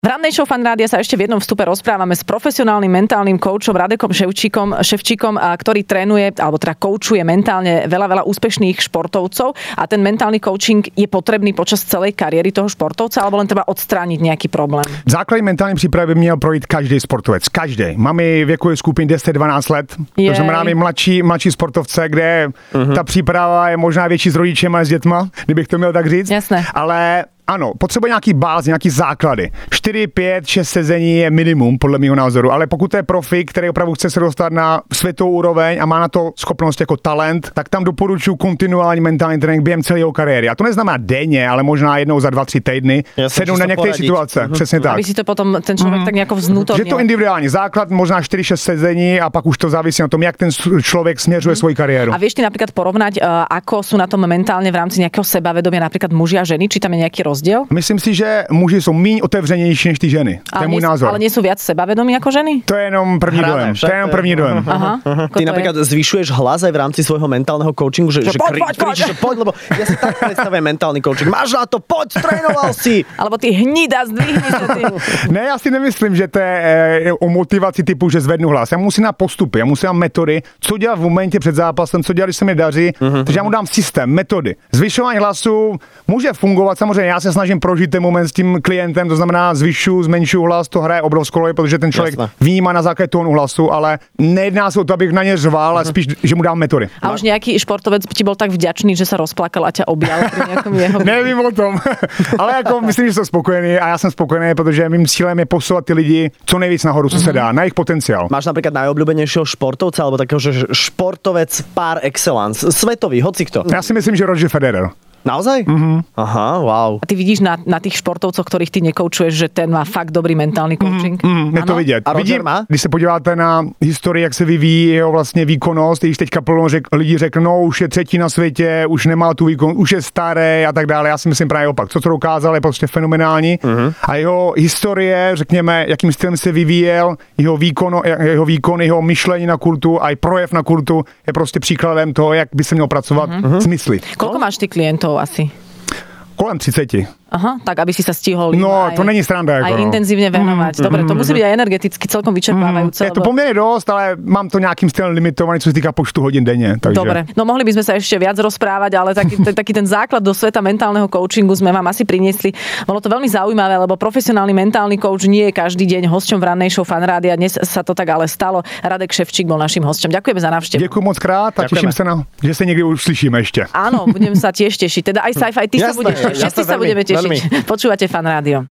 V rannej show Fan Rádia sa ešte v jednom vstupe rozprávame s profesionálnym mentálnym koučom Radekom Ševčíkom, ktorý trénuje, alebo teda koučuje mentálne veľa úspešných športovcov. A ten mentálny coaching je potrebný počas celej kariéry toho športovca, alebo len treba odstrániť nejaký problém? Základní mentální přípravy by měl projít každý sportovec. Každý. Máme věkové skupiny 10-12 let. To znamená, my mladší sportovce, kde ta příprava je možná větší s rodičem a s dětma, kdybych to měl tak říct. Jasné. Ale ano, potřebuje nějaký báz, nějaký základy. 4, 5, 6 sezení je minimum, podle mého názoru, ale pokud je profik, který opravdu chce se dostat na světovou úroveň a má na to schopnost jako talent, tak tam doporučuji kontinuální mentální trénink během celé jeho kariéry. A to neznamená denně, ale možná jednou za 2-3 týdny, sednout na některé situace. Přesně tak. Aby si to potom ten člověk tak nějak vznútornil. Že to individuální základ, možná 4-6 sezení a pak už to závisí na tom, jak ten člověk směřuje svoji kariéru. A vieš ty napríklad porovnať, ako sú na tom mentálne v rámci nejakého sebavedomia napríklad muži a ženy, či tam je nejaký rozdiel? Myslím si, že muži jsou méně otevřenější než ty ženy. To je můj názor. Ale nie sú viac sebavedomí ako ženy? To je jenom první dojem. To je jenom první dojem. Ty napríklad zvyšuješ hlas aj v rámci svojho mentálneho coachingu, že kričíš, poď, lebo ja si tak predstavujem mentálny coaching. Máš na to, poď, trénoval si. Alebo ty hnida, zdvihni sa ty. Ne, já si nemyslím, že to je o motivaci typu, že zvednu hlas. Já musím na postupy, já musím na metody, co dělat v momentě před zápasem, co dělat, když se mi daří. Takže já mu dám systém, metody. Zvyšování hlasu může fungovat, samozřejmě já se snažím prožít ten moment s tím klientem, to znamená zmenšuju hlas, to hraje obrovskou roli, protože ten člověk vnímá na základě tónu hlasu, ale nejedná se o to, abych na ně řval, ale spíš, že mu dám metody. A už nějaký športovec ti bol tak vďačný, že se rozplakal a tě objal pri nejakom jeho... Nevím o tom, ale jako myslím, že jsou spokojení a já jsem spokojený, protože mým cílem je posouvat ty lidi co nejvíc nahoru, co se dá, na jejich potenciál. Máš napríklad najobľúbenejšieho športovca alebo takého, že športovec par excellence, svetový, hocikto? Já si myslím, že Roger Federer. Naozaj? Aha, wow. A ty vidíš na tých športovcoch, ktorých ty nekoučuješ, že ten má fakt dobrý mentální coaching? Je to vidět. A Roger má? Když se podíváte na historii, jak se vyvíjí jeho vlastně výkonnost, když teďka plno lidí řeknou, už je třetí na světě, už nemá tu výkon, už je starý a tak dále. Já si myslím právě opak. Co dokázal, je prostě fenomenální. A jeho historie, řekněme, jakým stylem se vyvíjel, jeho výkon, jeho myšlení na kurtu a i projev na kurtu je prostě příkladem toho, jak by se měl pracovat s myslí. Koľko máš ty klientov asi? Kolem 30. Aha, tak aby si sa stihol to není sranda. Aj intenzívne venovať. Dobre, to musí byť aj energeticky celkom vyčerpávajúce. Je to poměrně dost, ale mám to nějakým stylem limitovaný, co se týká počtu hodin denně. Takže... Dobre, no mohli by sme sa ešte viac rozprávať, ale taký ten základ do sveta mentálneho coachingu sme vám asi priniesli. Bolo to veľmi zaujímavé, lebo profesionálny mentálny coach nie je každý deň hosťom v rannej show Fan Rádia. Dnes sa to tak ale stalo. Radek Ševčík bol naším hosťom. Ďakujeme za návštevu. Ďakujem moc krát a teším sa na, že sa niekdy uslyšíme ešte. Áno, budem sa tiež tešiť. Teda aj sci-fi, ty sa budeš tešiť. Všetci sa budeme tešiť. Počúvate Fan Rádio.